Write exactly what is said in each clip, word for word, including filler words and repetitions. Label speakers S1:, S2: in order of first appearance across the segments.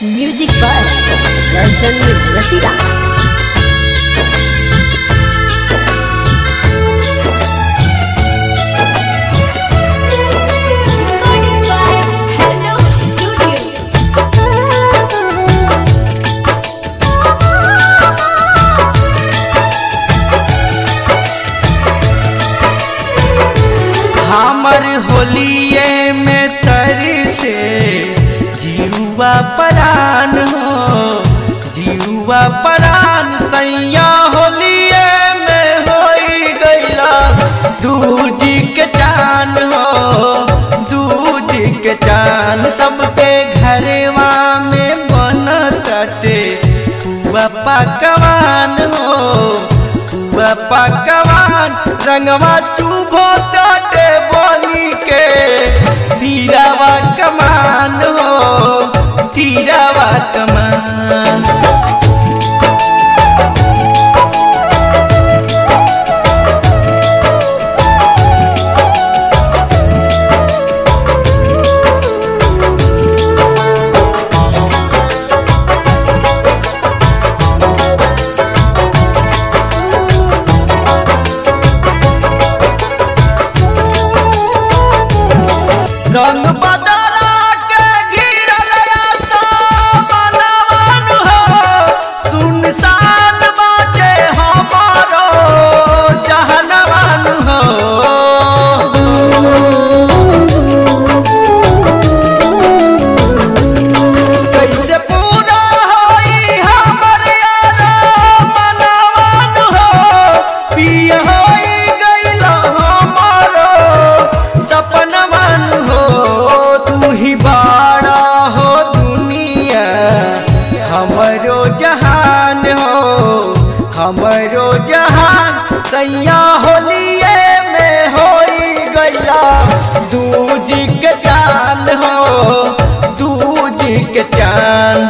S1: Music पर दर्शन रसीदा।
S2: हमर होलिये में तर से जीवा परान हो, जीवा परान सैया होलिये में होई गईला दूजी के चान हो, दूजी के चान। सबके घरवा में बनताटे पुआ पकवान हो, पुआ पकवान रंगवा चुभो ताटे बोली के तीरावा कमान हो, तीरावा कमान। रंग बदला के गिरल आसा मनवान हो, सुनसान बाटे हमारो जहनवान हो। कैसे पूरा होई हमर यारा मनवान हो, पिया होई गईला हमारो सपनवान हो। तू ही बाड़ा हो दुनिया हमरो जहान हो, हमरो जहान सैया होलिये में होई गईला दूजी के चान हो, दूजी के चान।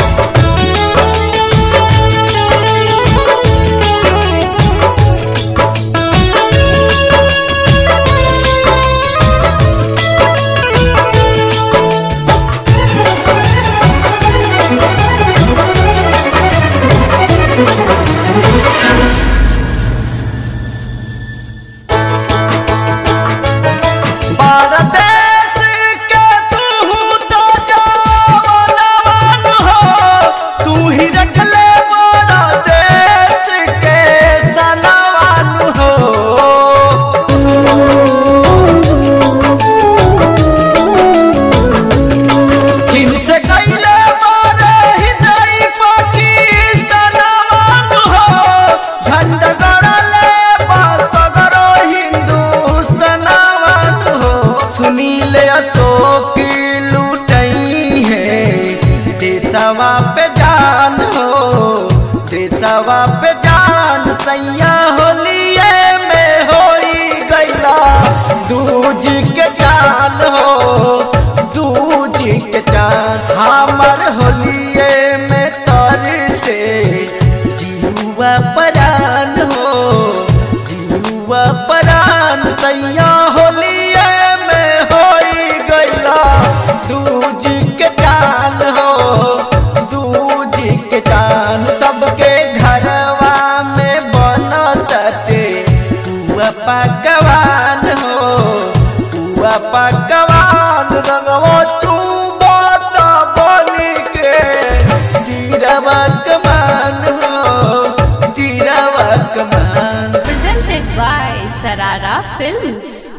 S2: देशवा पे जान हो, देशवा पे जान सैया होलिये में होई गईला दूजी के जान हो, दूजी के जान। हमर होलिये में तर से जीवा परान हो, जीवा परान सैया होलिये में होई गईला दूजी के जान हो, दूजी के जान। सबके घरवा में बनताटे पुआ पकवान हो, पुआ पकवान रंगवा चुबता बोली के तीरवा कमान हो, तीरवा कमान।
S1: Presented by Sarara Films।